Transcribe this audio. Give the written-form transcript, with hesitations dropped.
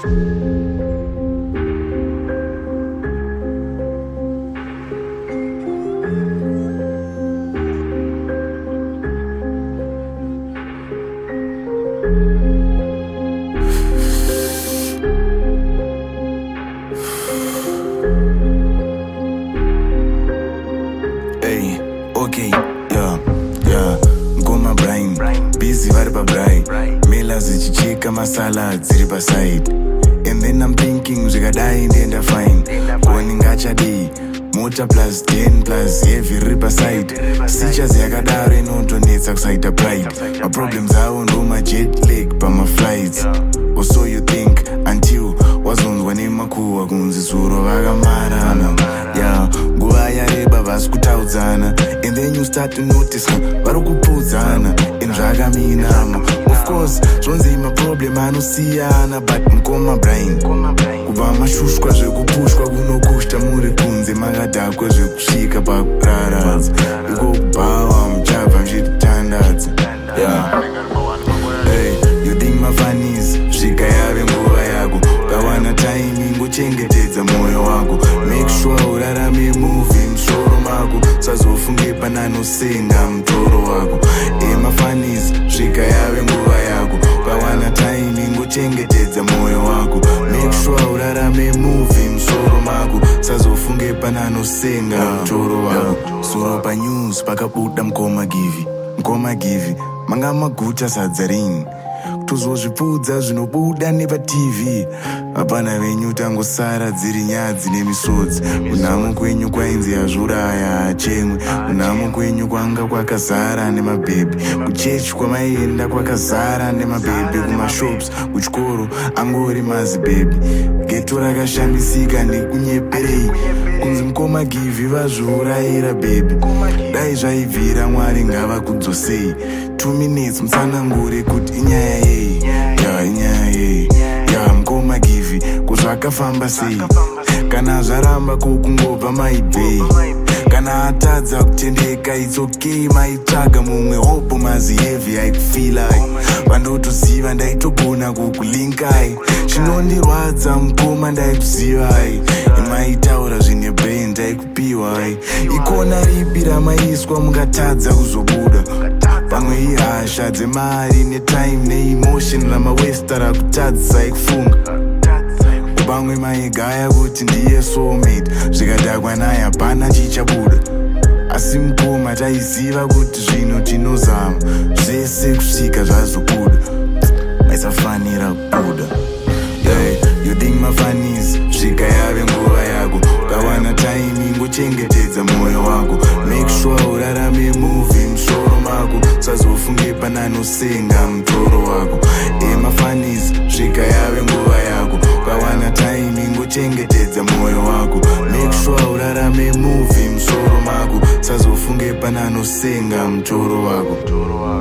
Okay, yeah, ngoma brain busy vari pabrain mela zichichika masala dziri paside and then I'm thinking zvikadai ndienda fine koni ngachadii mota plus 10 plus heavy riri paside sichas yakadaro inotonetsa kusaita pride maproblems avo ndomajet lag pamaflights or so you think until wazonzwa nemakuhwa kunzi zuro vakamarana yeah nguva yareba vasi kutaudzana and then you start to notice vari kupudzana and zvakaminama of course zvonzi maproblem anosiyana but mukoma brain kubva mashushwa zvekupushwa kunokushta muri kunze makadhakwe zvekusvika pakuraradza ikokubhawa muchabva mchititandadza yeah. Hey, you think mafanisi svika yave nguva yako kawana timing uchengetedza mwoyo wako make sure urarame movie musoro mako sazofunge pananosenga mutoro wako emafanisi svika yave nguva yako kawana timing uchengetedza mwoyo wako make sure urarame movie musoro mako sazofunge pananosenga mutoro wako soro panews pakabuda mukoma givi manga maguta sadza ringi kutozozvipudza zvinobuda nepaTV hapana venyu tangosara dziri nyadzi nemisodzi kunhamo kwenyu kwainzi yazvuraya hachemwe kunhamo kwenyu kwanga kwakazara nemabhebhi kuchechi kwamaienda kwakazara nemabhebhi kumashops kuchikoro angori mazibhebhi geto rakashamisika nekunyeperei kunzi mukoma givi vazviurayira bhebhi dai zvaibvira mwari ngava kudzosei 2 minutes musanangure kuti inyaya yei inyaya yei mukoma givi kuzvakafamba sei kana zvaramba kukungobva maibvei kana atadza kutendeka it's okay maitsvaga mumwe hopo mazihevhi aikufilai vandotoziva ndaitogona kukulinkai chinondirwadza mukoma ndaikuzivai imaitaura zvine brain ndaikupiwai ikona ripi ramaiswa mukatadza kuzobuda pamwe ihasha dzemari netime neemotion ramawesta rakutadzisai kufunga pamwe maigaya kuti ndiye soulmate zvikadhakwa naye hapana chichabuda asi mukoma taiziva kuti zvino tinozama zvese kusvika zvazobuda maisafanira kubuda you think mafanisi svika yave nguva yako kawana timing uchengetedza mwoyo wako make sure urarame movie musoro mako sazofunge pananosenga mutoro wako emafanisi svika yave nguva yako kawana timing uchengetedza mwoyo wako make sure urarame movie musoro mako sazofunge pananosenga mutoro wako